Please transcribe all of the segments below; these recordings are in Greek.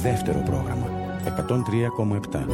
δεύτερο πρόγραμμα 103,7.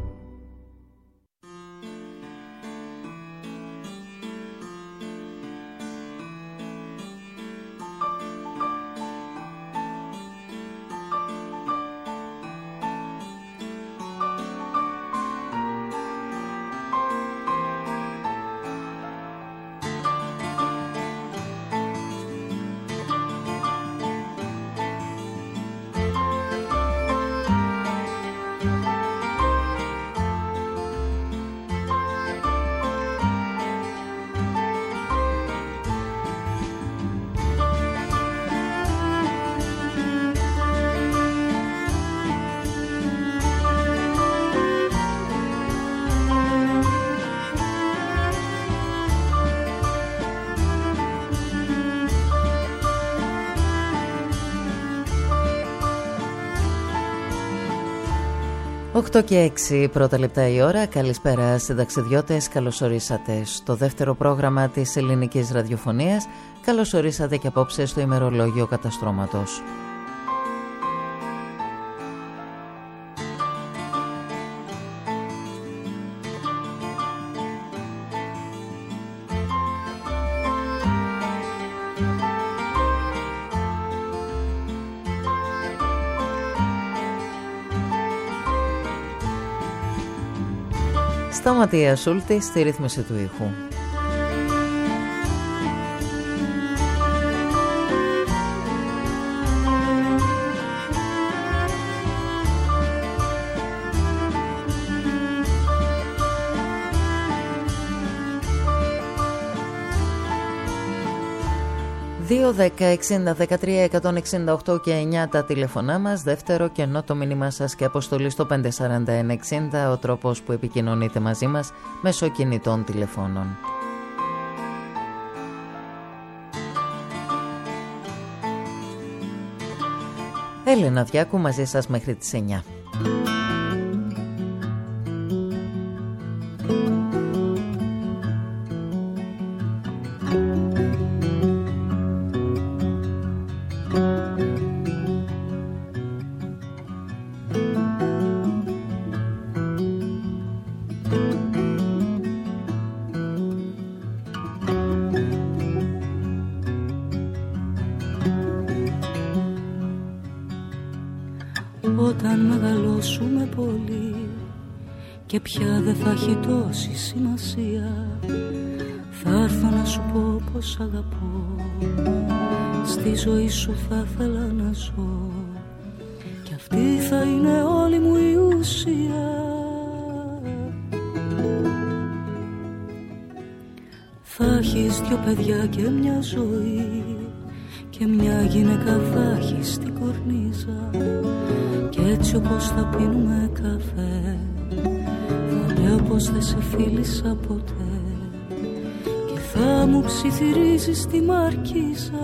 Οκτώ και 6 πρώτα λεπτά η ώρα. Καλησπέρα συνταξιδιώτες, καλώς ορίσατε στο δεύτερο πρόγραμμα της ελληνικής ραδιοφωνίας. Καλώς ορίσατε και απόψε στο ημερολόγιο καταστρώματος. Σταματία Σούλτη στη ρύθμιση του ήχου. ...2, 10, 60, 13, 168 και 9 τα τηλεφωνά μας. Δεύτερο κενό το μήνυμά σας και αποστολή στο 54160, ο τρόπος που επικοινωνείτε μαζί μας μέσω κινητών τηλεφώνων. Έλενα Διάκου μαζί σας μέχρι τις 9. Και πια δεν θα έχει τόση σημασία. Θα έρθω να σου πω πως αγαπώ. Στη ζωή σου θα ήθελα να ζω. Και αυτή θα είναι όλη μου η ουσία. Θα έχεις δυο παιδιά και μια ζωή. Και μια γυναίκα θα έχεις στην κορνίζα. Και έτσι όπως θα πίνουμε καφέ, λέω πως δεν σε φίλησα ποτέ. Και θα μου ψιθυρίζεις τη μαρκίζα.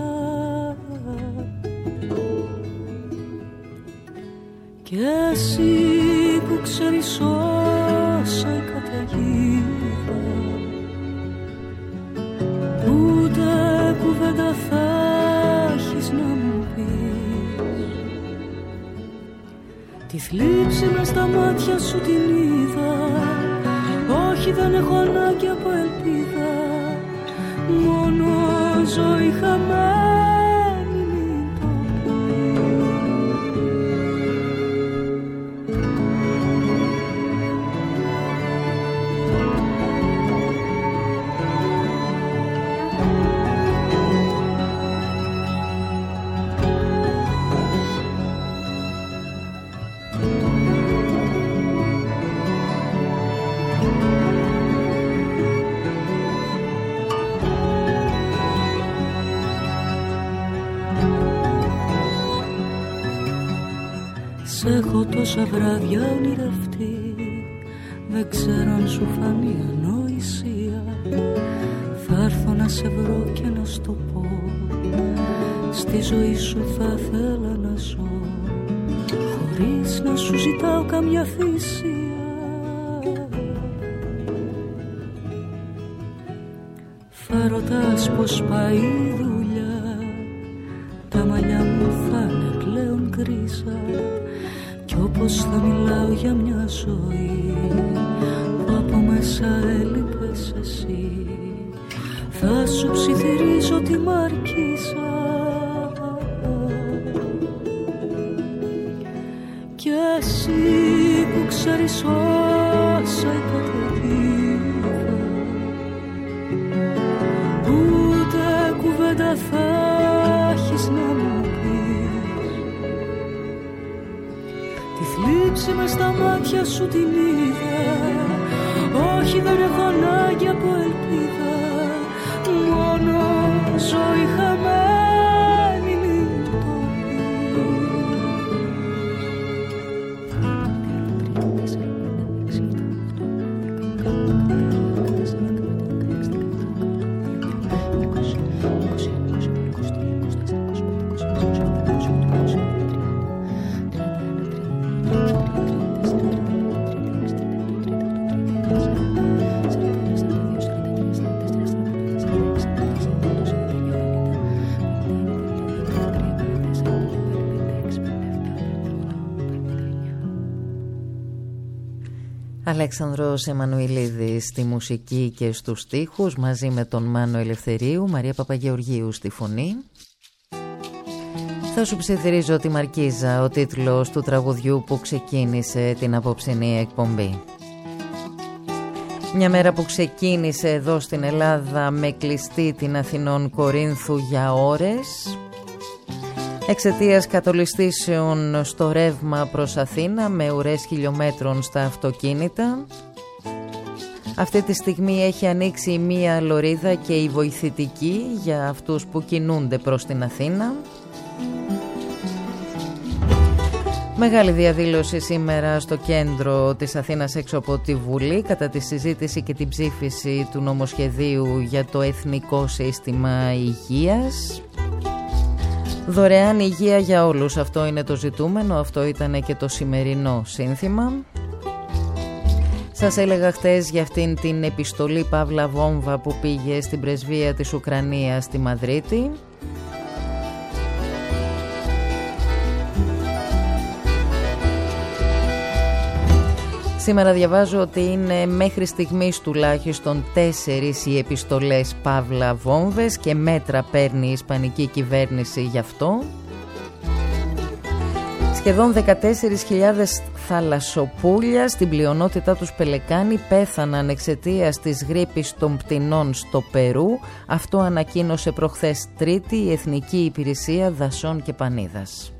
Και εσύ που ξέρεις όσα η καταιγίδα, ούτε κουβέντα θα έχεις να μου πεις. Τη θλίψη μες στα μάτια σου την είδα. Όχι, δεν έχω ανάγκη από ελπίδα. Μόνο ζωή χαμένη μην το πεις. Έχω τόσα βράδια ονειρευτεί. Δεν ξέρω αν σου φανεί ανοησία. Θα έρθω να σε βρω και να σου το πω. Στη ζωή σου θα ήθελα να ζω, χωρίς να σου ζητάω καμιά θυσία. Θα ρωτάς πως πάει η δουλειά. Τα μαλλιά μου θα είναι πλέον γκρίζα. κι όπως θα μιλάω για μια ζωή που από μέσα έλειπες εσύ, θα σου ψιθυρίζω τη μαρκίζα κι εσύ που ξέρεις όσα υποτετήκα, ούτε κουβέντα θα έχεις να μου πεις. Τη θλίψη μες στα μάτια σου την είδα, όχι δεν έχω ανάγκη από ελπίδα, μόνο ζωή χαμένη λιτώνει. Αλέξανδρος Εμμανουηλίδης στη μουσική και στους στίχους, μαζί με τον Μάνο Ελευθερίου, Μαρία Παπαγεωργίου στη φωνή. Θα σου ψιθυρίζω τη Μαρκίζα, ο τίτλος του τραγουδιού που ξεκίνησε την απόψινή εκπομπή. Μια μέρα που ξεκίνησε εδώ στην Ελλάδα με κλειστή την Αθηνών Κορίνθου για ώρες, εξαιτίας κατολιστήσεων στο ρεύμα προς Αθήνα με ουρές χιλιόμετρων στα αυτοκίνητα. Αυτή τη στιγμή έχει ανοίξει μία λωρίδα και η βοηθητική για αυτούς που κινούνται προς την Αθήνα. Μεγάλη διαδήλωση σήμερα στο κέντρο της Αθήνας έξω από τη Βουλή κατά τη συζήτηση και την ψήφιση του νομοσχεδίου για το Εθνικό Σύστημα Υγείας. Δωρεάν υγεία για όλους, αυτό είναι το ζητούμενο, αυτό ήταν και το σημερινό σύνθημα. Σας έλεγα χτες για αυτήν την επιστολή Παύλα Βόμβα που πήγε στην πρεσβεία της Ουκρανίας στη Μαδρίτη. Σήμερα διαβάζω ότι είναι μέχρι στιγμής τουλάχιστον 4 οι επιστολές Παύλα Βόμβες και μέτρα παίρνει η Ισπανική κυβέρνηση γι' αυτό. Σχεδόν 14.000 θαλασσοπούλια, στην πλειονότητά τους πελεκάνοι, πέθαναν εξαιτίας της γρίπης των πτηνών στο Περού. Αυτό ανακοίνωσε προχθές Τρίτη η Εθνική Υπηρεσία Δασών και Πανίδας.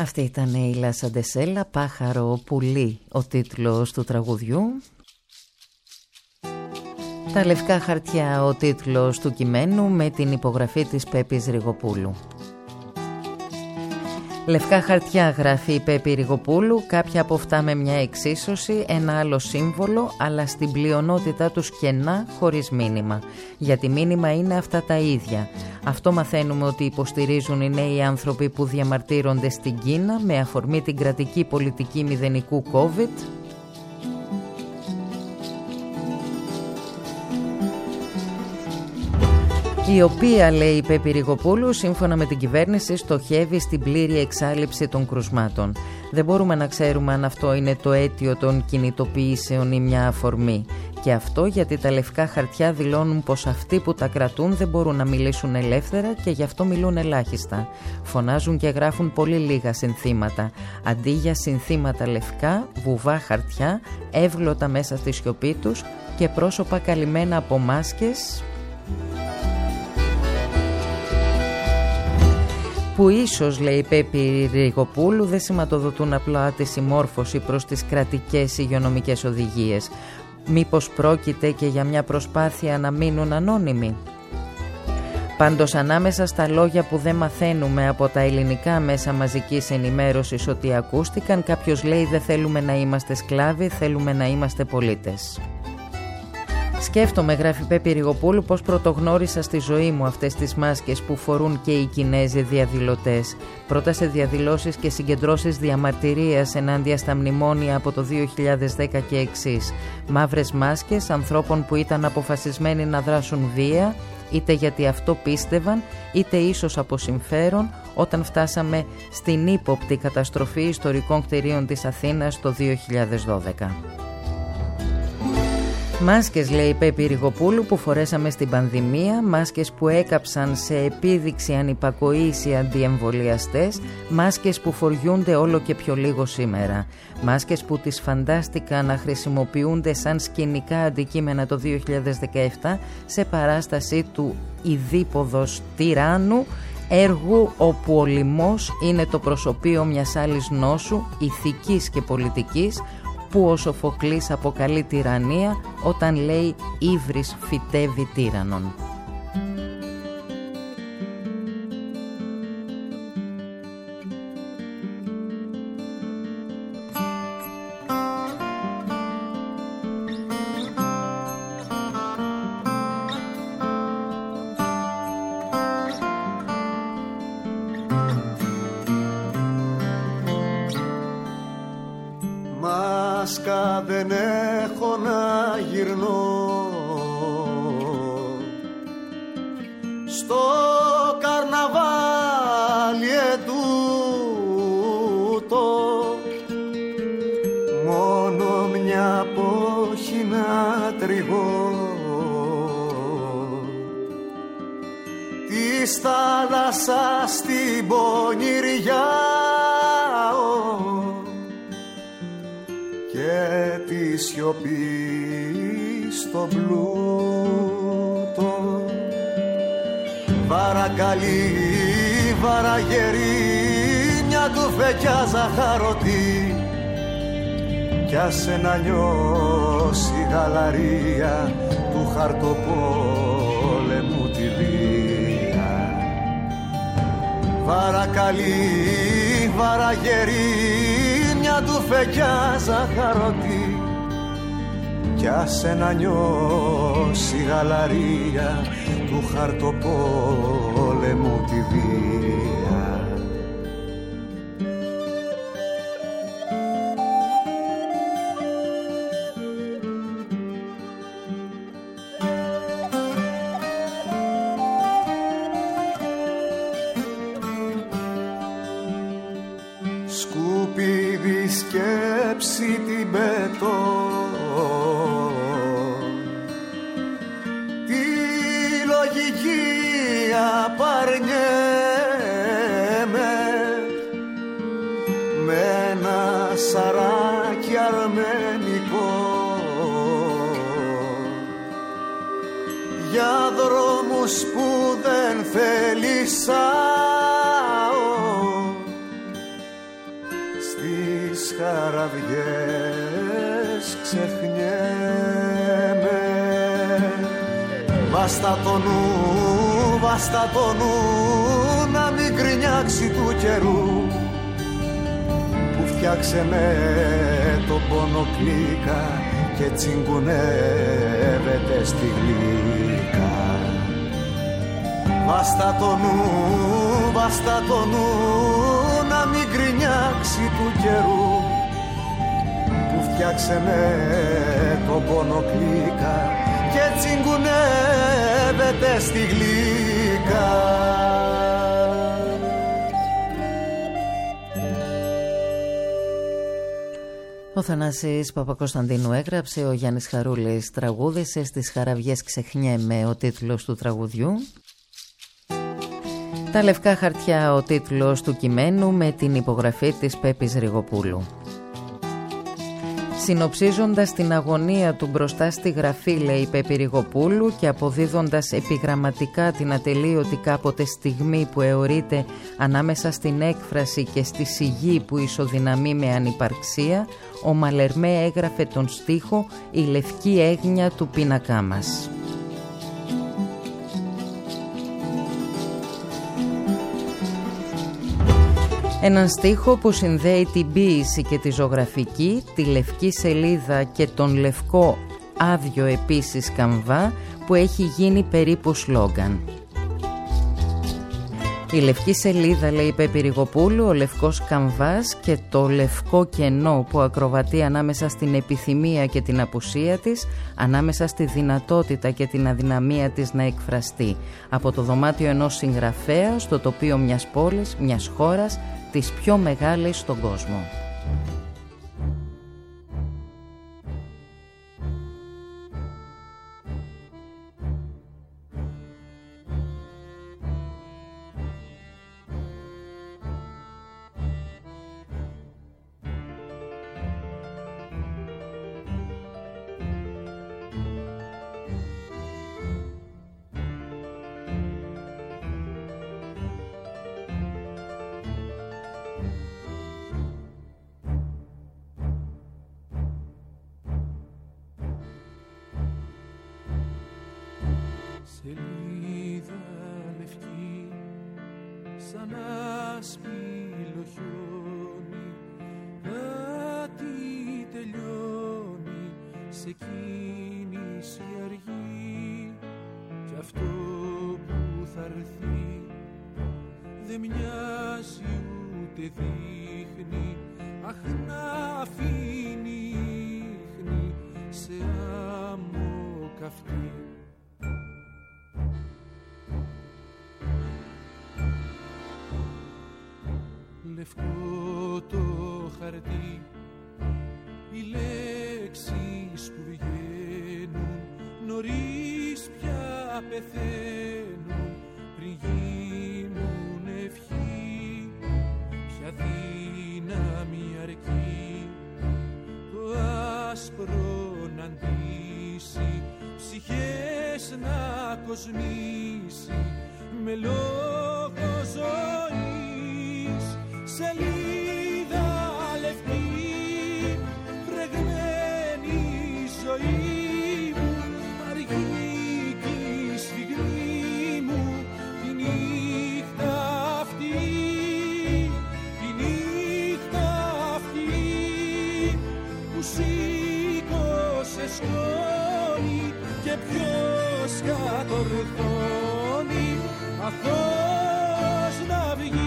Αυτή ήταν η Λάσα Ντεσέλα, «Πάχαρο πουλί» ο τίτλος του τραγουδιού. «Τα λευκά χαρτιά» ο τίτλος του κειμένου, με την υπογραφή της Πέπης Ριγοπούλου. Λευκά χαρτιά, γράφει η Πέπη Ριγοπούλου, κάποια από αυτά με μια εξίσωση, ένα άλλο σύμβολο, αλλά στην πλειονότητα τους κενά, χωρίς μήνυμα. Γιατί μήνυμα είναι αυτά τα ίδια. Αυτό μαθαίνουμε ότι υποστηρίζουν οι νέοι άνθρωποι που διαμαρτύρονται στην Κίνα με αφορμή την κρατική πολιτική μηδενικού COVID. Η οποία, λέει η Πέπη Ριγοπούλου, σύμφωνα με την κυβέρνηση στοχεύει στην πλήρη εξάλειψη των κρουσμάτων. Δεν μπορούμε να ξέρουμε αν αυτό είναι το αίτιο των κινητοποιήσεων ή μια αφορμή. Και αυτό γιατί τα λευκά χαρτιά δηλώνουν πως αυτοί που τα κρατούν δεν μπορούν να μιλήσουν ελεύθερα και γι' αυτό μιλούν ελάχιστα. Φωνάζουν και γράφουν πολύ λίγα συνθήματα. Αντί για συνθήματα λευκά, βουβά χαρτιά, εύγλωτα μέσα στη σιωπή τους και πρόσωπα καλυμμένα από μάσκες, που ίσως, λέει η Πέπη Ριγοπούλου, δεν σηματοδοτούν απλά τη συμμόρφωση προς τις κρατικές υγειονομικές οδηγίες. Μήπως πρόκειται και για μια προσπάθεια να μείνουν ανώνυμοι? Πάντως, ανάμεσα στα λόγια που δεν μαθαίνουμε από τα ελληνικά μέσα μαζικής ενημέρωσης ότι ακούστηκαν, κάποιος λέει δεν θέλουμε να είμαστε σκλάβοι, θέλουμε να είμαστε πολίτες. Σκέφτομαι, γράφει Πέπη Ριγοπούλου, πως πρωτογνώρισα στη ζωή μου αυτές τις μάσκες που φορούν και οι Κινέζοι διαδηλωτές. Πρώτα σε διαδηλώσεις και συγκεντρώσεις διαμαρτυρίας ενάντια στα μνημόνια από το 2010 και εξής. Μαύρες μάσκες ανθρώπων που ήταν αποφασισμένοι να δράσουν βία, είτε γιατί αυτό πίστευαν, είτε ίσως από συμφέρον, όταν φτάσαμε στην ύποπτη καταστροφή ιστορικών κτηρίων της Αθήνας το 2012. Μάσκες, λέει η Πέπη Ριγοπούλου, που φορέσαμε στην πανδημία, μάσκες που έκαψαν σε επίδειξη ανυπακοής οι αντιεμβολιαστές, μάσκες που φοριούνται όλο και πιο λίγο σήμερα, μάσκες που τις φαντάστηκαν να χρησιμοποιούνται σαν σκηνικά αντικείμενα το 2017 σε παράσταση του ειδίποδος τυράννου, έργου όπου ο λιμός είναι το προσωπείο μιας άλλης νόσου, ηθικής και πολιτικής, που ο Σοφοκλής αποκαλεί τυραννία όταν λέει «Ύβρις φυτεύει τύραννον». Μάσκα δεν έχω να γυρνώ, στο καρναβάλι ετούτο μόνο μια πόχη να τριγώ της θάλασσας στην πονηριά και τη σιωπή στο πλούτο. Βαρακαλή, βαραγερή, μια τουφεκιά ζαχαρωτή, κι άσε να νιώσει η γαλαρία του χαρτοπόλεμου τη βία. Βαρακαλή, βαραγερή, μια τουφεκιά ζαχαρωτή, κι άσε να νιώσει η γαλαρία του χαρτοπόλεμου τη βία. Σκουπίδι σκέψη την πετώ, τη λογική απαρνιέμαι, με ένα σαράκι αρμενικό για δρόμους που δεν θέλησα, χαραυγές ξεχνιέμαι. Βάστα το νου να μην γκρινιάξει του καιρού που φτιάξε το πόνο κλίκα και τσιγκουνεύεται στη γλύκα. Βάστα το νου να μην γκρινιάξει του καιρού που φτιάξε το πόνο κλίκα και τσιγκουνεύεται στη γλύκα. Ο Θανάσης Παπακοσταντίνου έγραψε, ο Γιάννης Χαρούλης τραγούδισε, στις χαραυγές ξεχνιέμαι ο τίτλος του τραγουδιού. Τα λευκά χαρτιά ο τίτλος του κειμένου με την υπογραφή της Πέπης Ριγοπούλου. Συνοψίζοντας την αγωνία του μπροστά στη γραφή, λέει η Πέπη Ριγοπούλου, και αποδίδοντας επιγραμματικά την ατελείωτη κάποτε στιγμή που αιωρείται ανάμεσα στην έκφραση και στη σιγή που ισοδυναμεί με ανυπαρξία, ο Μαλερμέ έγραφε τον στίχο «Η λευκή έγνοια του πίνακά μας». Έναν στίχο που συνδέει την ποίηση και τη ζωγραφική, τη λευκή σελίδα και τον λευκό άδειο επίσης καμβά που έχει γίνει περίπου σλόγγαν. Η λευκή σελίδα, λέει η Πέπη Ριγοπούλου, ο λευκός καμβάς και το λευκό κενό που ακροβατεί ανάμεσα στην επιθυμία και την απουσία της, ανάμεσα στη δυνατότητα και την αδυναμία της να εκφραστεί, από το δωμάτιο ενός συγγραφέα στο τοπίο μιας πόλης, μιας χώρας, της πιο μεγάλης στον κόσμο. Σελίδα λευκή σαν άσπυλο χιόνι, κάτι τελειώνει σε κίνηση αργή, κι αυτό που θα έρθει δεν μοιάζει ούτε δείχνει, αχ να αφήνει ίχνη σε άμμο καυτή. Λευκό το χαρτί, οι λέξεις που βγαίνουν νωρίς πια πεθαίνουν πριν γίνουν ευχή. Ποια δύναμη αρκεί το άσπρο να ντύσει, ψυχές να κοσμήσει με λόγο ζωής. Σελίδα λευκή, φρεγμένη ζωή μου, αργή κι η σφιγμή μου, τη νύχτα αυτή, τη νύχτα αυτή που σήκωσε σκόνη και ποιος κατορθώνει αθώος να βγει.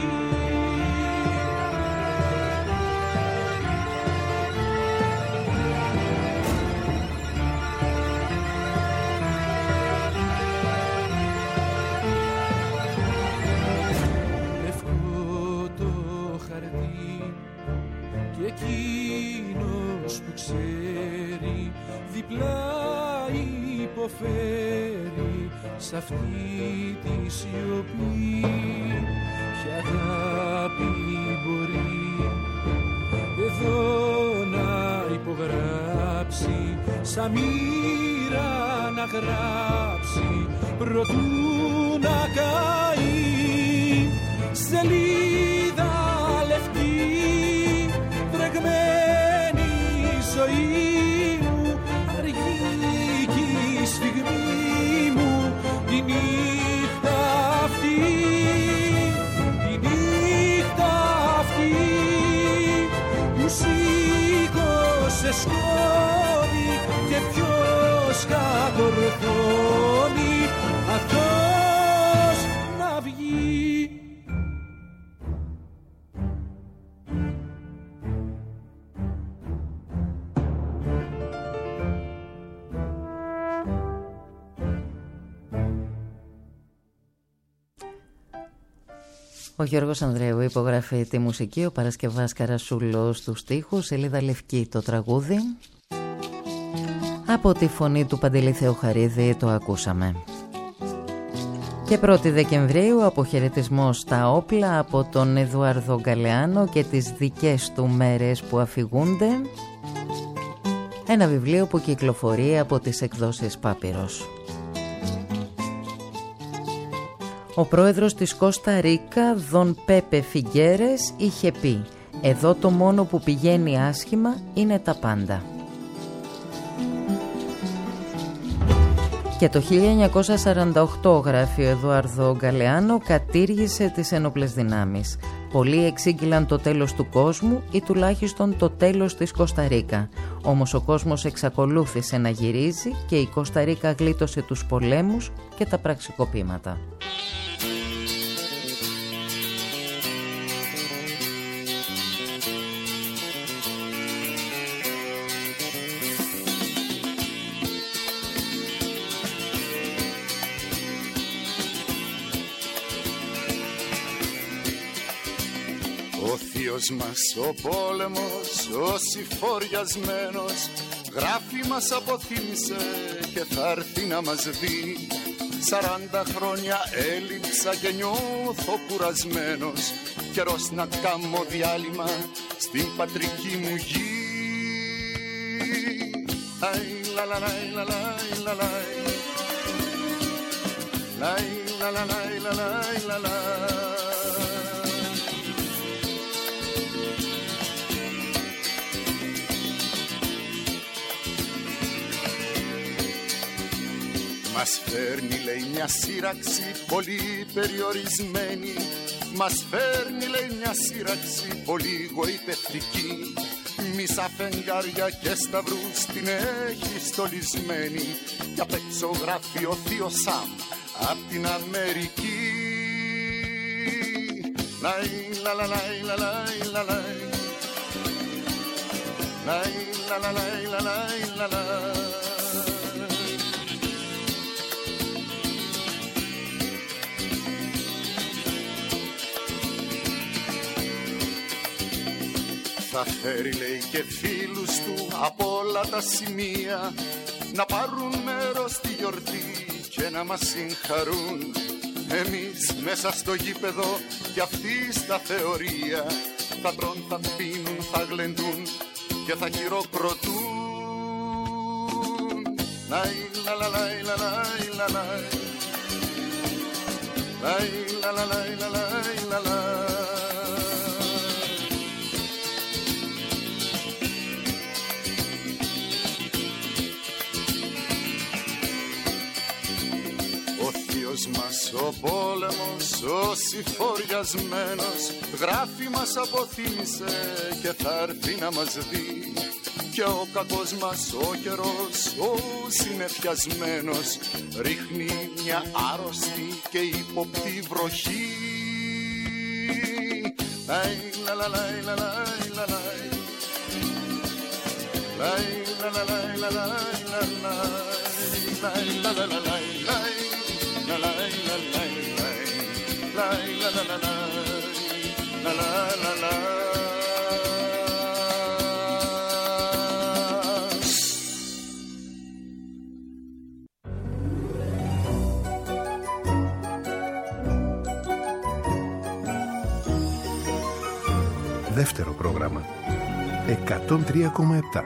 Και εκείνος που ξέρει διπλά υποφέρει σ' αυτή τη σιωπή. Ποια αγάπη μπορεί εδώ να υπογράψει, σαν μοίρα να γράψει προτού να καεί. Σελίδα λευκή, φρεγμένη ζωή μου, αργή κι η σφιγμή μου, τη νύχτα αυτή, τη νύχτα αυτή που σήκωσε σκόνη και ποιος κατορθώνει αυτός να βγει. Ο Γιώργος Ανδρέου υπογράφει τη μουσική, ο Παρασκευάς Καρασούλος στους στίχους, σελίδα λευκή το τραγούδι. Από τη φωνή του Παντελή Θεοχαρίδη το ακούσαμε. Και 1η Δεκεμβρίου αποχαιρετισμός στα όπλα από τον Εδουάρδο Γκαλεάνο και τις δικές του μέρες που αφηγούνται. Ένα βιβλίο που κυκλοφορεί από τις εκδόσεις Πάπυρος. Ο πρόεδρος της Κώστα Ρίκα, Δον Πέπε Φιγκέρες, είχε πει «Εδώ το μόνο που πηγαίνει άσχημα είναι τα πάντα». Και το 1948, γράφει ο Εδουάρδο Γκαλεάνο, κατήργησε τις ένοπλες δυνάμεις. Πολλοί εξήγηλαν το τέλος του κόσμου ή τουλάχιστον το τέλος της Κώστα Ρίκα. Όμως ο κόσμος εξακολούθησε να γυρίζει και η Κώστα Ρίκα γλίτωσε τους πολέμους και τα πραξικοπήματα. Ο θείος μας ο πόλεμος, ο συφοριασμένος, γράφει μας αποθύμησε και θα έρθει να μας δει. 40 χρόνια έλειψα και νιώθω κουρασμένος, καιρός να κάνω διάλειμμα στην πατρική μου γη. Λαϊ λα λα λαϊ λα λαϊ λα λαϊ, λαϊ λα λα λαϊ λα λαϊ λα λαϊ. Μας φέρνει λέει μια σύραξη πολύ περιορισμένη, μας φέρνει λέει μια σύραξη πολύ γοητευτική. Μισά φεγγάρια και σταυρούς την έχει στολισμένη κι απ' έξω γράφει ο θείος Σαμ απ' την Αμερική. Λαϊ λα λα λαϊ λα λαϊ λα λαϊ, λαϊ λα λα λαϊ λα λαϊ λα λαϊ. Θα φέρει λέει και φίλους του από όλα τα σημεία να πάρουν μέρος στη γιορτή και να μας συγχαρούν. Εμείς μέσα στο γήπεδο κι αυτοί στα θεωρία θα τρών, θα πίνουν, θα γλεντούν και θα χειροκροτούν. Λαϊ λα λα λαϊ λα λαϊ λα λαϊ, λαϊ λα λα λαϊ λα λαϊ λα λαϊ. Μας ο πόλεμος, ο συφοριασμένος, γράφει μας αποθύμησε και θα έρθει να μας δει. Και ο κακός μας ο καιρός, ο συνεφιασμένος, ρίχνει μια άρρωστη και ύποπτη βροχή. Λαϊ λα λα λαϊ λα λαϊ λα λαϊ, λαϊ λα λα λαϊ λα λαϊ λα λαϊ, λαϊ λα λα λα λαϊ λαϊ. La la la la la la la la la la la la. Δεύτερο πρόγραμμα 103,7.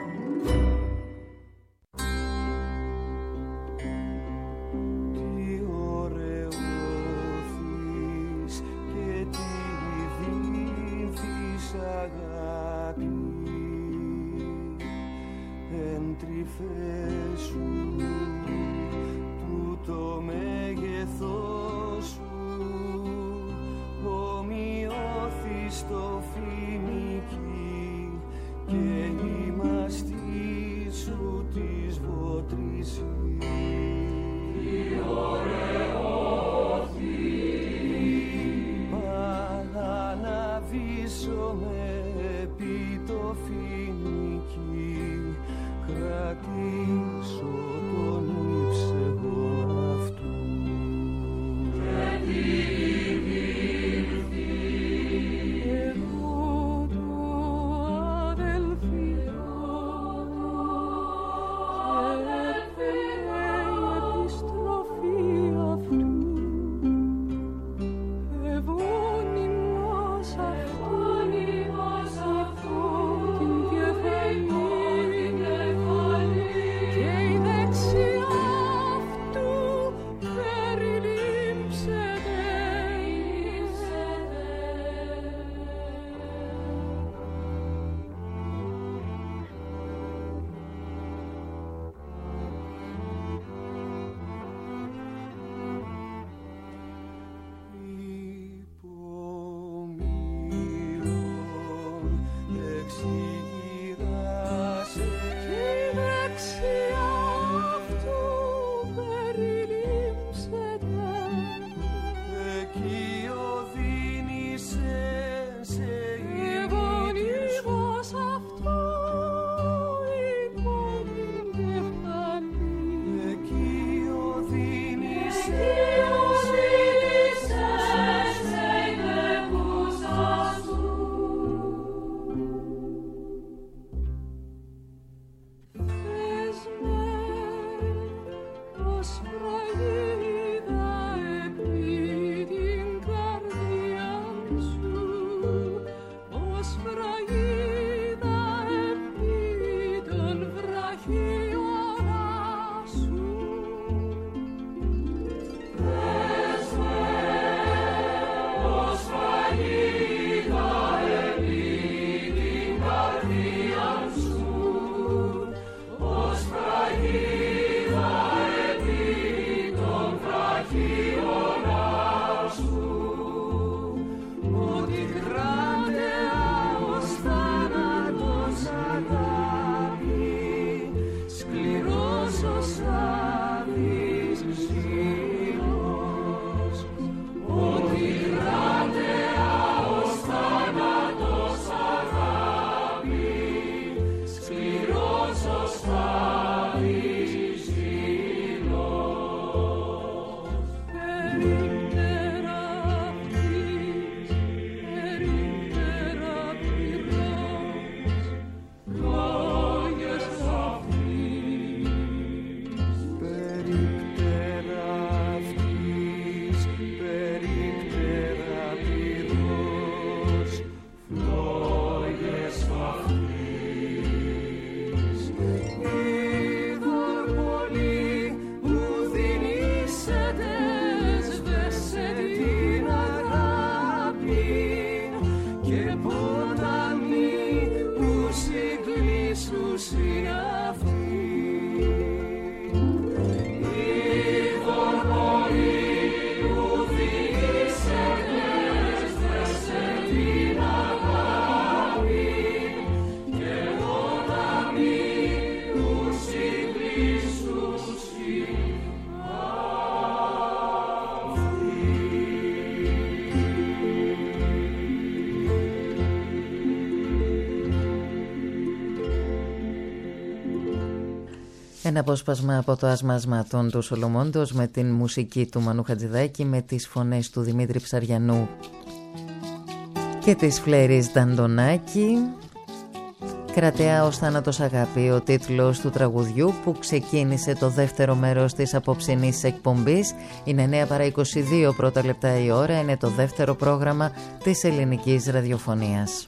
Ένα απόσπασμα από το Ασμασματών του Σολομόντος με την μουσική του Μανού Χατζηδάκη, με τις φωνές του Δημήτρη Ψαριανού και της Φλέρης Νταντονάκη. Κρατεά ως θάνατος αγάπη, ο τίτλος του τραγουδιού που ξεκίνησε το δεύτερο μέρος της απόψινής εκπομπής. Είναι 9 παρά 22 πρώτα λεπτά η ώρα, είναι το δεύτερο πρόγραμμα της ελληνικής ραδιοφωνίας.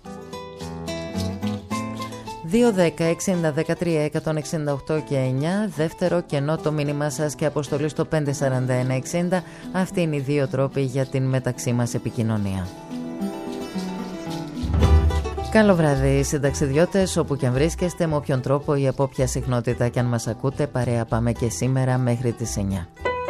2-10-60-13-168 και 9, δεύτερο κενό το μήνυμά σας και αποστολή στο 541-60. Αυτοί είναι οι δύο τρόποι για την μεταξύ μας επικοινωνία. Καλό βράδυ συνταξιδιώτες, όπου και αν βρίσκεστε, με όποιον τρόπο ή από όποια συχνότητα και αν μας ακούτε, παρέα πάμε και σήμερα μέχρι τις 9.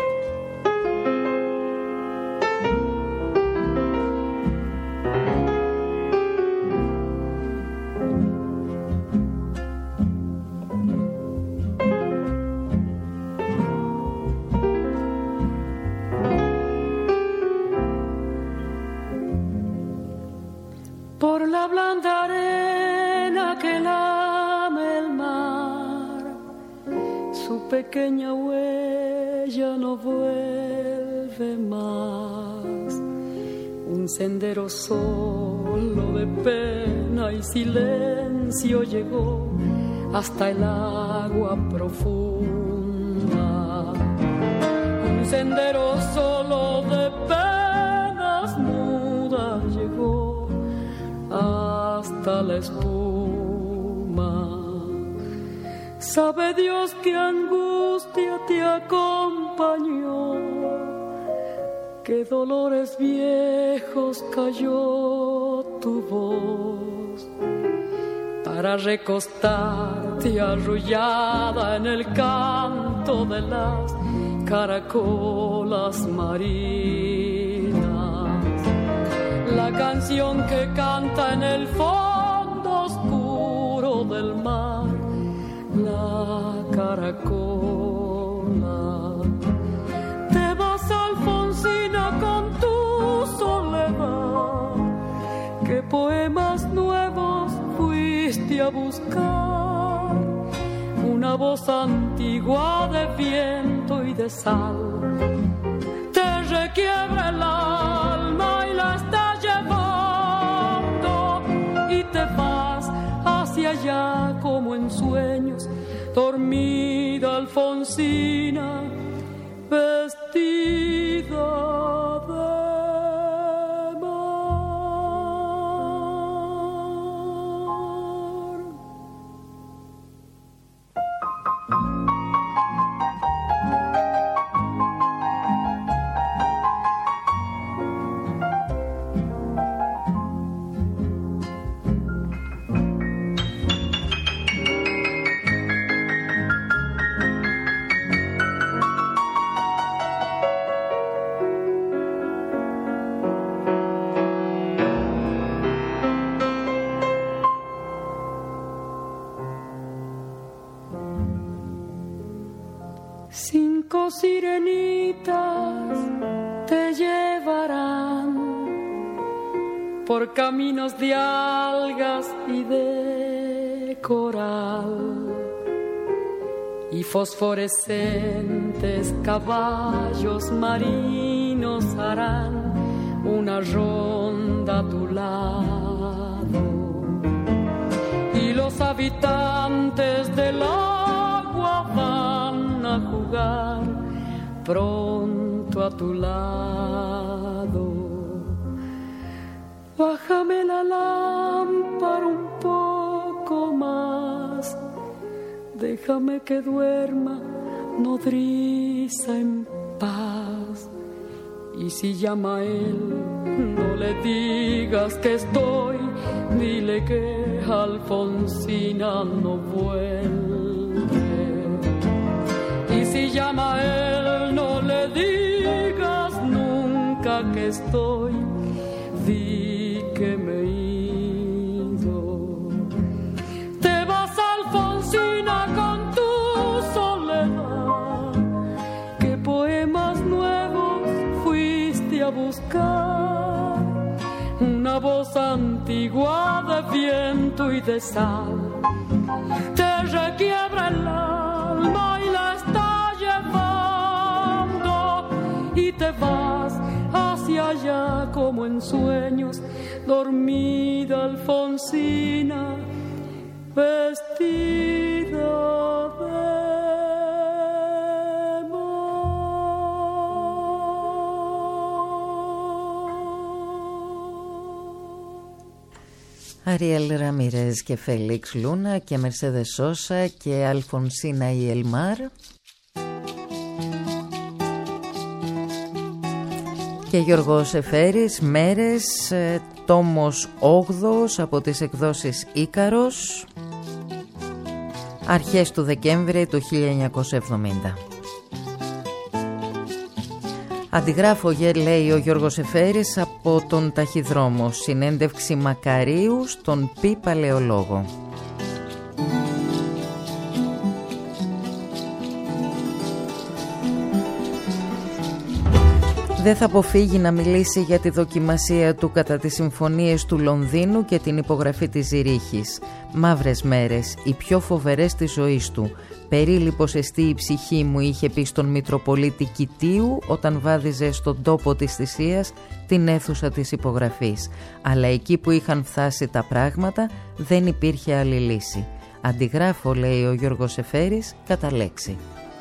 Pequeña huella no vuelve más, un sendero solo de pena y silencio llegó hasta el agua profunda, un sendero solo de penas mudas llegó hasta la espuma. Sabe Dios qué angustia te acompañó, qué dolores viejos cayó tu voz, para recostarte arrullada en el canto de las caracolas marinas, la canción que canta en el fondo oscuro del mar, la caracola. Te vas, Alfonsina, con tu soledad. ¿Qué poemas nuevos fuiste a buscar? Una voz antigua de viento y de sal te requiebra el alma y la está llevando, y te vas hacia allá como en sueños, dormida Alfonsina, vestida de sirenitas te llevarán por caminos de algas y de coral, y fosforescentes caballos marinos harán una ronda a tu lado, y los habitantes del agua van a jugar pronto a tu lado. Bájame la lámpara un poco más, déjame que duerma nodriza en paz, y si llama a él no le digas que estoy dile que Alfonsina no vuelve. Y si llama a él, no le digas nunca que estoy, di que me he ido. Te vas, Alfonsina, con tu soledad. ¿Qué poemas nuevos fuiste a buscar? Una voz antigua de viento y de sal te requiebra el alma y la está llevando, y te vas hacia allá como en sueños, dormida Alfonsina, vestida de Αριέλ Ραμίρες και Φέλιξ Λούνα και Μερσέδες Σόσα και Αλφονσίνα η Ελμάρ. Και Γιώργος Εφέρης, Μέρες, τόμος 8 από τις εκδόσεις Ίκαρος, αρχές του Δεκέμβρη του 1970. Αντιγράφω, λέει ο Γιώργος Εφέρης, από τον Ταχυδρόμο, συνέντευξη Μακαρίου στον Πι Παλαιολόγο. Δεν θα αποφύγει να μιλήσει για τη δοκιμασία του κατά τις συμφωνίες του Λονδίνου και την υπογραφή της Ζηρίχης. Μαύρες μέρες, οι πιο φοβερές της ζωής του. Περίλυπος εστί η ψυχή μου, είχε πει στον Μητροπολίτη Κιτίου όταν βάδιζε στον τόπο της θυσίας την αίθουσα της υπογραφής. Αλλά εκεί που είχαν φτάσει τα πράγματα δεν υπήρχε άλλη λύση. Αντιγράφω, λέει ο Γιώργος Εφέρης, κατά λέξη.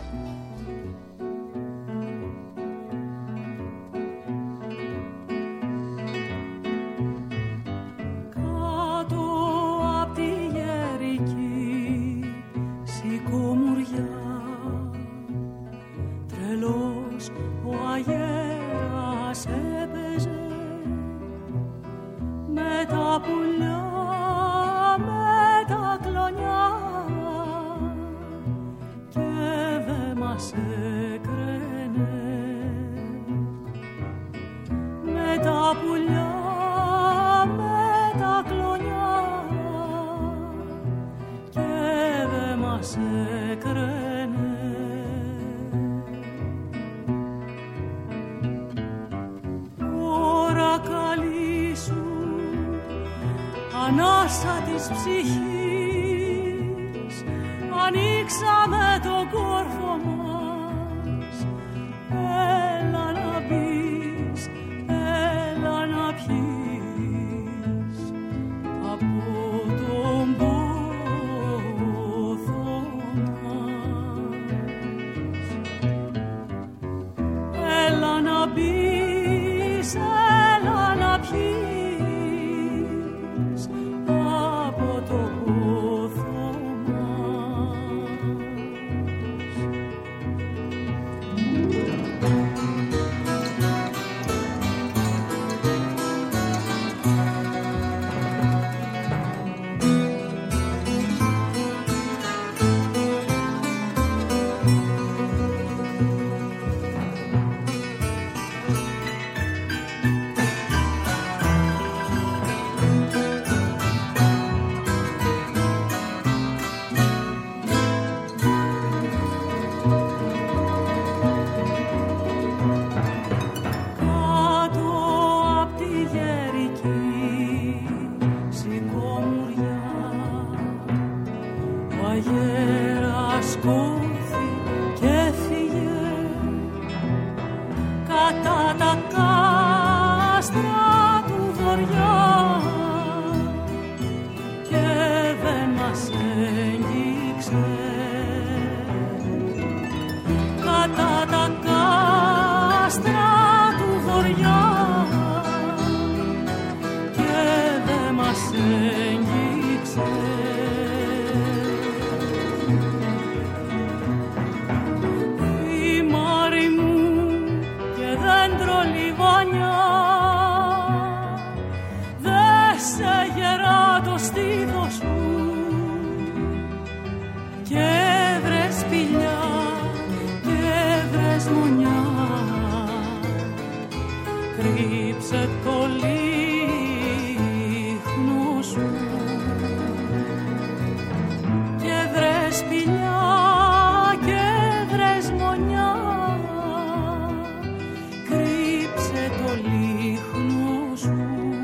Ανάσα της ψυχής, ανοίξαμε τον κόρφο μας. Έλα να μπεις, έλα να πιείς από τον πόθο μας. Έλα να μπεις, έλα να πιείς. Λιβανιά, δε σε γερά σου και βρες σπηλιά και βρες μονιά, κρύψε το λίχνο σου.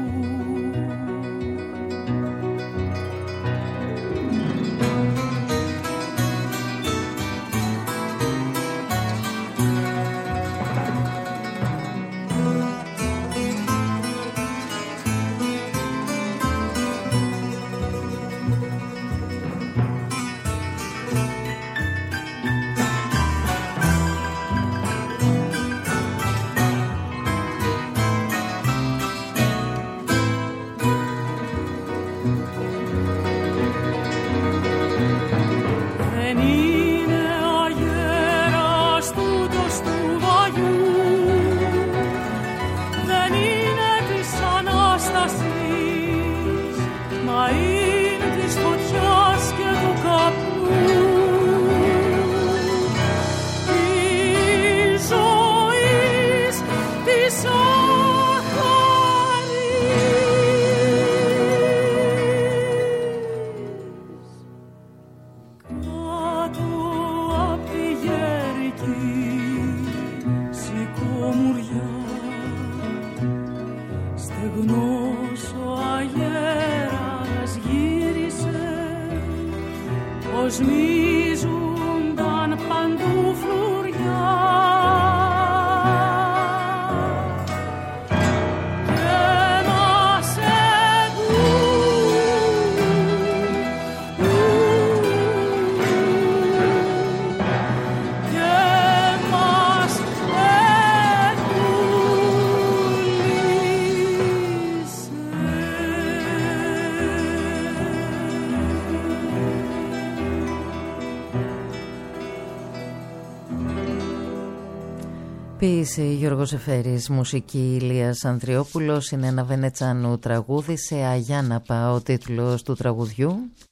Ποίηση Γιώργος Εφέρης, μουσική Ηλίας Ανδριόπουλος. Είναι ένα Βενετσάνου τραγούδι, σε Αγιάνναπα ο τίτλος του τραγουδιού.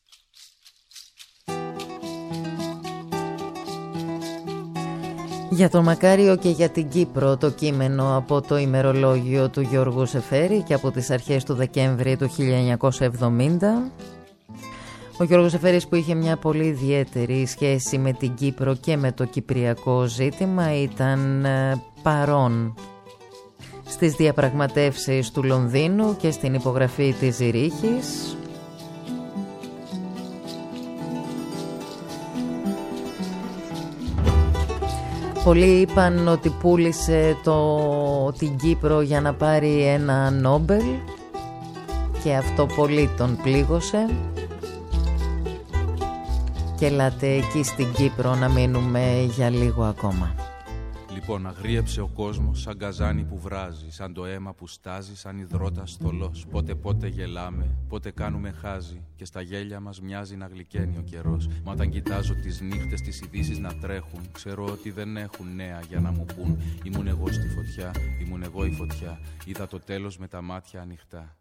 Για τον Μακάριο και για την Κύπρο το κείμενο από το ημερολόγιο του Γιώργου Σεφέρη και από τις αρχές του Δεκέμβρη του 1970. Ο Γιώργος Σεφέρης, που είχε μια πολύ ιδιαίτερη σχέση με την Κύπρο και με το κυπριακό ζήτημα, ήταν παρόν στις διαπραγματεύσεις του Λονδίνου και στην υπογραφή της Ζηρίχης. Πολλοί είπαν ότι πούλησε την Κύπρο για να πάρει ένα Νόμπελ και αυτό πολύ τον πλήγωσε. Και ελάτε εκεί στην Κύπρο να μείνουμε για λίγο ακόμα. Λοιπόν, αγρίεψε ο κόσμος σαν καζάνι που βράζει, σαν το αίμα που στάζει, σαν υδρότας θολός. Πότε γελάμε, πότε κάνουμε χάζι και στα γέλια μας μοιάζει να γλυκαίνει ο καιρός. Μα όταν κοιτάζω τις νύχτες, τις ειδήσεις να τρέχουν, ξέρω ότι δεν έχουν νέα για να μου πούν. Ήμουν εγώ στη φωτιά, ήμουν εγώ η φωτιά, είδα το τέλος με τα μάτια ανοιχτά.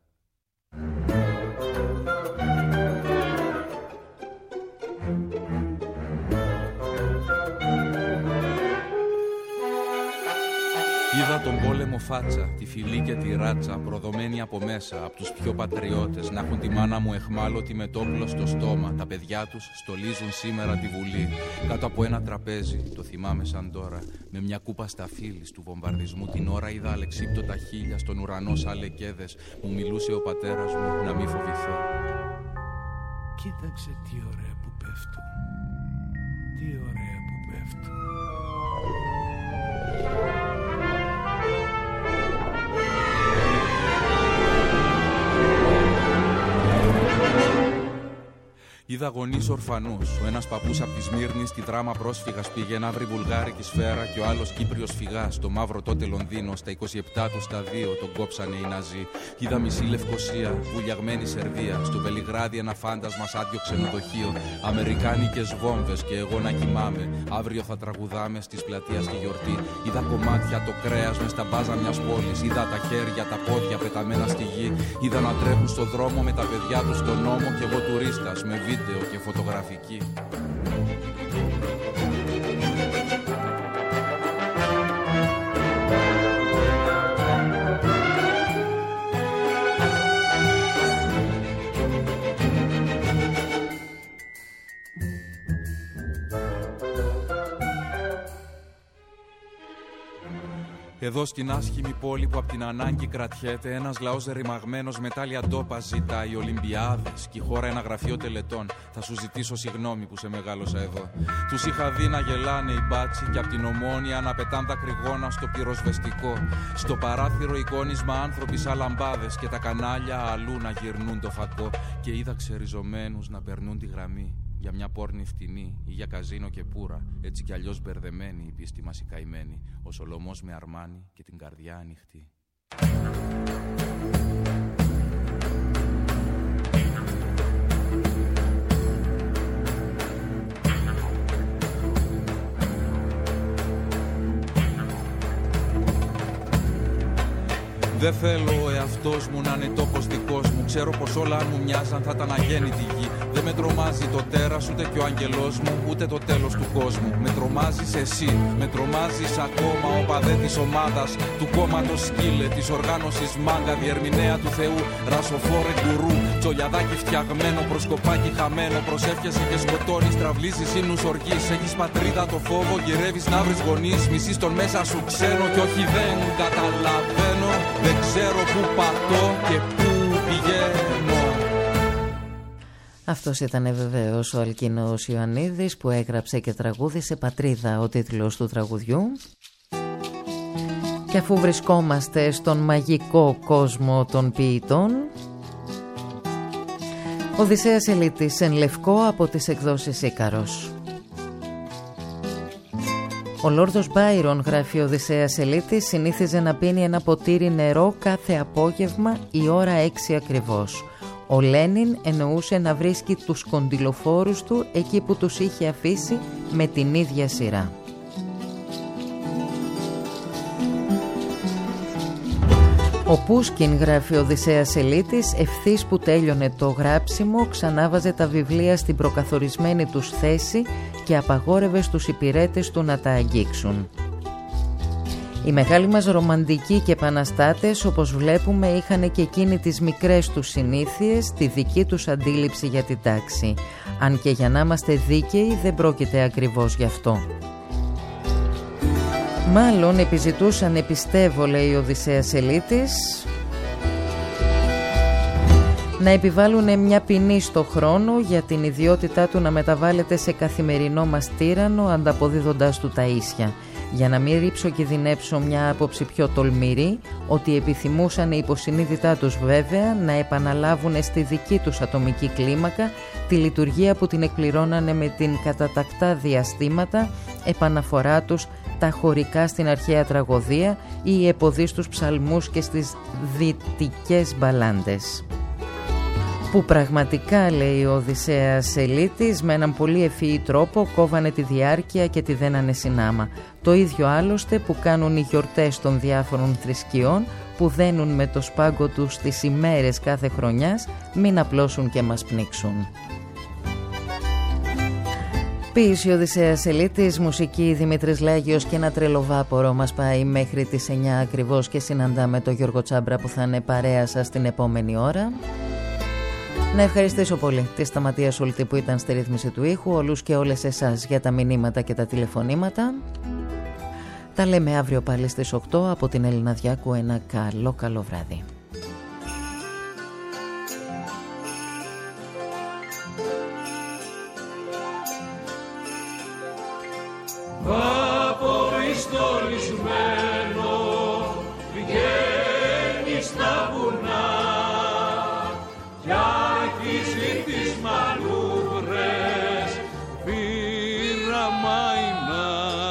Είδα τον πόλεμο φάτσα, τη φυλή και τη ράτσα, προδομένη από μέσα, από τους πιο πατριώτες, να έχουν τη μάνα μου εχμάλωτη με το όπλο στο στόμα. Τα παιδιά τους στολίζουν σήμερα τη Βουλή, κάτω από ένα τραπέζι, το θυμάμαι σαν τώρα, με μια κούπα σταφύλης του βομβαρδισμού. Την ώρα είδα αλεξίπτωτα χείλια στον ουρανό σαν λεκέδες, μου μιλούσε ο πατέρας μου να μη φοβηθώ. Κοίταξε τι ωραία που πέφτουν, τι ωραία που πέφτουν. Είδα γονείς ορφανούς. Ο ένας παππούς από τη Σμύρνη στη δράμα πρόσφυγας πήγε να βρει βουλγάρικη σφαίρα και ο άλλος Κύπριος φυγάς. Στο μαύρο τότε Λονδίνο, στα 27 του στα 2 τον κόψανε οι Ναζί. Είδα μισή Λευκοσία, βουλιαγμένη Σερβία. Στο Βελιγράδι ένα φάντασμα σ' άδειο ξενοδοχείο. Αμερικάνικες βόμβες και εγώ να κοιμάμαι. Αύριο θα τραγουδάμε στις πλατείας στη γιορτή. Είδα κομμάτια το κρέας μες στα μπάζα μιας πόλης. Είδα τα χέρια, τα πόδια πεταμένα στη γη. Είδα να τρέχουν στο δρόμο με τα παιδιά τους στον νόμο και εγώ τουρίστας με βίντεο και φωτογραφική. Εδώ στην άσχημη πόλη που απ' την ανάγκη κρατιέται, ένας λαός ρημαγμένος με τάλια ντόπα ζητάει Ολυμπιάδες και η χώρα ένα γραφείο τελετών. Θα σου ζητήσω συγγνώμη που σε μεγάλωσα εδώ. Τους είχα δει να γελάνε οι μπάτσι και απ' την Ομόνια να πετάν τα κρυγόνα στο πυροσβεστικό. Στο παράθυρο εικόνισμα άνθρωποι σαν λαμπάδες και τα κανάλια αλλού να γυρνούν το φακό. Και είδα ξεριζωμένους να περνούν τη γραμμή για μια πόρνη φτηνή ή για καζίνο και πουρα. Έτσι κι αλλιώς μπερδεμένη η πίστη μας η καημένη. Ο Σολομός με Αρμάνι και την καρδιά ανοιχτή. Δεν θέλω ο εαυτός μου να είναι τόπος δικός μου. Ξέρω πως όλα αν μου μοιάζαν θα ήταν αγέννητη γη. Δεν με τρομάζει το τέρας ούτε και ο αγγελός μου, ούτε το τέλος του κόσμου. Με τρομάζεις εσύ, με τρομάζεις ακόμα ο παδέ της ομάδας, του κόμματος σκύλε, της οργάνωσης μάγκα, διερμηνέα του Θεού, ρασοφόρε γκουρού. Τσολιαδάκι φτιαγμένο, προσκοπάκι χαμένο. Προσεύχεσαι και σκοτώνεις, τραυλίζεις ίνους οργής. Έχεις πατρίδα το φόβο, γυρεύεις να βρεις γονείς. Μισείς τον μέσα σου ξένο κι όχι δεν καταλαβαίνω. Δεν ξέρω πού πατώ και πού πηγαίνω. Αυτός ήταν βεβαίως ο Αλκίνος Ιωαννίδης που έγραψε και τραγούδισε «Πατρίδα» ο τίτλος του τραγουδιού. Και αφού βρισκόμαστε στον μαγικό κόσμο των ποιητών, Οδυσσέας Ελίτης εν λευκό από τις εκδόσεις Ίκαρος. Ο Λόρδος Μπάιρον, γράφει ο Οδυσσέας Ελίτης, συνήθιζε να πίνει ένα ποτήρι νερό κάθε απόγευμα η ώρα 6 ακριβώς. Ο Λένιν εννοούσε να βρίσκει τους κοντιλοφόρους του εκεί που τους είχε αφήσει με την ίδια σειρά. Ο Πούσκιν, γράφει ο Οδυσσέας Ελίτης, ευθύς που τέλειωνε το γράψιμο ξανάβαζε τα βιβλία στην προκαθορισμένη τους θέση και απαγόρευε στους υπηρέτες του να τα αγγίξουν. Οι μεγάλοι μας ρομαντικοί και επαναστάτες, όπως βλέπουμε, είχαν και εκείνοι τις μικρές τους συνήθειες, τη δική τους αντίληψη για την τάξη. Αν και για να είμαστε δίκαιοι δεν πρόκειται ακριβώς γι' αυτό. Μάλλον επιζητούσαν, πιστεύω, λέει ο Οδυσσέας Ελίτης, να επιβάλλουν μια ποινή στο χρόνο για την ιδιότητά του να μεταβάλλεται σε καθημερινό μας τύραννο, ανταποδίδοντας του τα ίσια. Για να μην ρίψω-κινδυνεύσω μια άποψη πιο τολμηρή, ότι επιθυμούσαν υποσυνείδητά τους βέβαια να επαναλάβουν στη δική τους ατομική κλίμακα τη λειτουργία που την εκπληρώνανε με την κατατακτά διαστήματα επαναφορά τους τα χωρικά στην αρχαία τραγωδία ή οι επωδείς στους ψαλμούς και στις δυτικές μπαλάντες. Που πραγματικά, λέει ο Οδυσσέας Ελίτης, με έναν πολύ ευφυή τρόπο κόβανε τη διάρκεια και τη δένανε συνάμα. Το ίδιο άλλωστε που κάνουν οι γιορτές των διάφορων θρησκειών, που δένουν με το σπάγκο τους τις ημέρες κάθε χρονιάς, μην απλώσουν και μας πνίξουν. Ποίηση Οδυσσέας Ελίτης, μουσική Δημήτρης Λάγιος και ένα τρελοβάπορο μας πάει μέχρι τις 9 ακριβώς και συναντάμε τον Γιώργο Τσάμπρα που θα είναι παρέα σας την επόμενη ώρα. Να ευχαριστήσω πολύ τη Σταματία Σουλτή που ήταν στη ρύθμιση του ήχου, όλους και όλες εσάς για τα μηνύματα και τα τηλεφωνήματα. Τα λέμε αύριο πάλι στις 8 από την Έλληνα Διάκου. Ένα καλό βράδυ. Απορριστολισμένο βγαίνει στα βουνά κι αρχίζει τις μανούβρες πειραμαϊνά.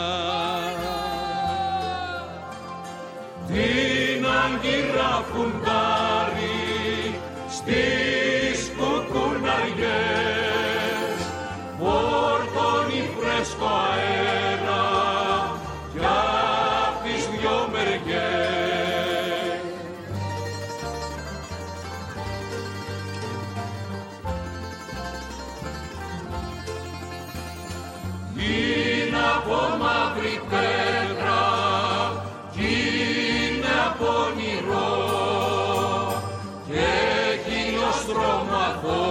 Την άγκυρα φουντάρει στις κουκουναριές, φορτώνει φρέσκο αέρα κι απ' τις δυο μεριές. Είναι από μαύρη πέτρα κι είναι από όνειρο και έχει νοστρομαθό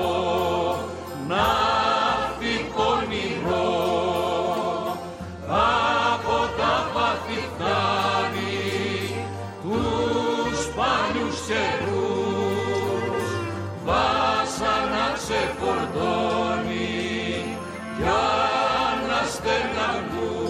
ναυτικό όνειρο. Από τα πάθη φτάνει σε φορτώνει για να στεναγνούν.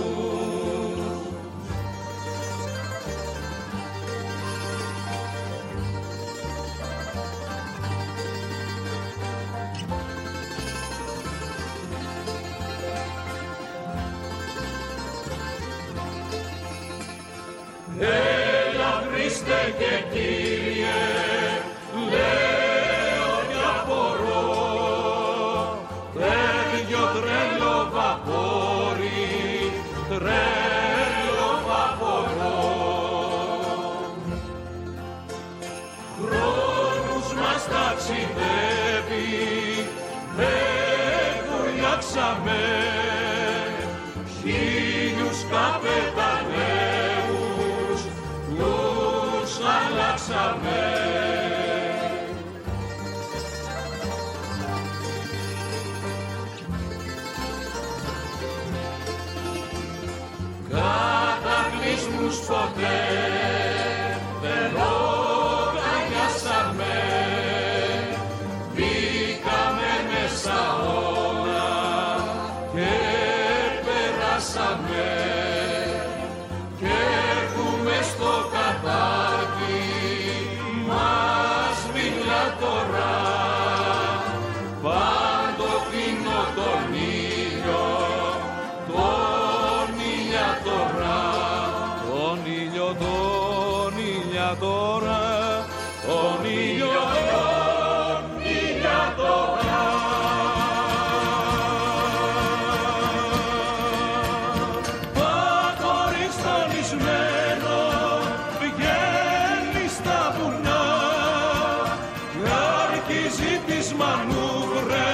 Έλα Χριστέ και Κύριε, λέω κι απορώ, τέτοιο τρελό βαπόρι, τρελό βαπορώ. Χρόνους μας ταξιδεύει, δεν κουρλιάξαμε, χίλιους καπεταναίους τους αλλάξαμε. Κατακλυσμούς ποτέ δεν λογαριάσαμε, μπήκαμε μέσα όλα και περάσαμε και έχουμε στο κατάκι μας μιλά τώρα παντοτινό τον ήλιο, τον ηλιατορά, τον ήλιο, τον ηλιατορά, τον ήλιο, τον ηλιατορά. Βγαίνει στα βουνά, αρχίζει της μανούβρας